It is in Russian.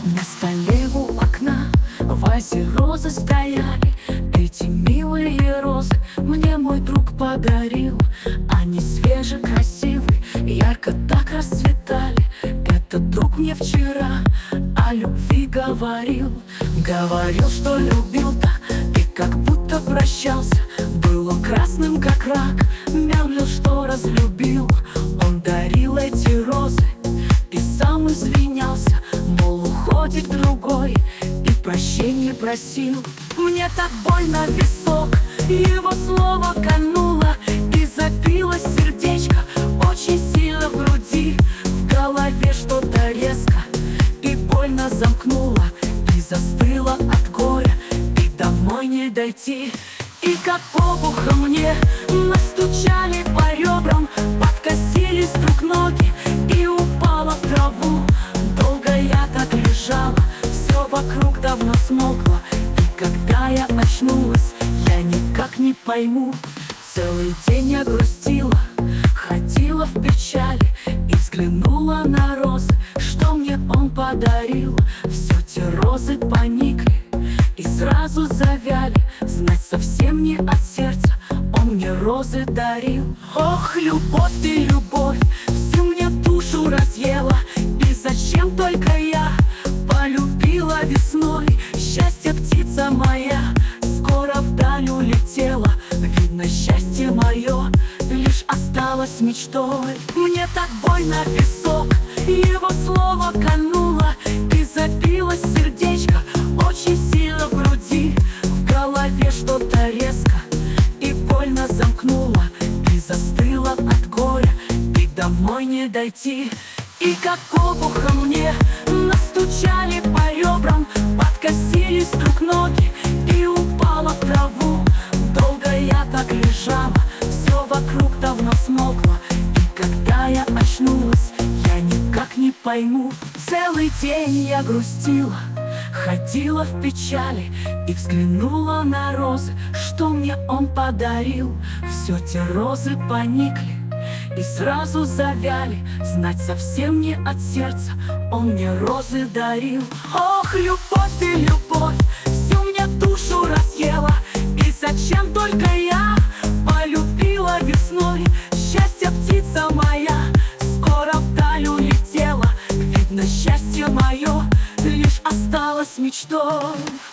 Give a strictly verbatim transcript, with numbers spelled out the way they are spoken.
На столе у окна в вазе розы стояли. Эти милые розы мне мой друг подарил. Они свежие, красивые, ярко так расцветали. Этот друг мне вчера о любви говорил. Говорил, что любил так и как будто прощался. Было красным, как рак, мямлил, что разлюбил. Он дарил эти розы и сам извинялся, мол, уходит другой, и прощения просил. Мне так больно в висок, его слово кольнуло, и забилось сердечко очень сильно в груди. В голове что-то резко и больно замкнуло, и застыло от горя, и домой не дойти. И как обухом мне настучали по ребрам, подкосились вдруг ноги, и упала в траву. Долго я так лежала, все вокруг давно смолкло, и когда я очнулась, я никак не пойму. Целый день я грустила, ходила в печали, и взглянула на розы, что мне он подарил. Все те розы поникли и сразу завяли, знать совсем не от сердца он мне розы дарил. Ох, любовь ты, любовь, всю мне душу разъела, и зачем только я полюбила весной? Счастье, птица моя, скоро вдаль улетела. Видно, счастье мое лишь осталось мечтой. Мне так больно в висок, его слово кольнуло, и забилось сердечко очень сильно в груди. В голове что-то резко и больно замкнуло, и застыло от горя, и домой не дойти. И как обухом мне настучали по ребрам, подкосились вдруг ноги, и упала в траву. Долго я так лежала, все вокруг давно смолкло, и когда я очнулась, я никак не пойму. Целый день я грустила, ходила в печали, и взглянула на розы, что мне он подарил. Все те розы поникли и сразу завяли, знать совсем не от сердца он мне розы дарил. Ох, любовь ты, любовь, всю мне душу разъела, и зачем только я полюбила весной? Счастье, птица моя, скоро вдаль улетела. Видно, счастье мое лишь осталось мечтой.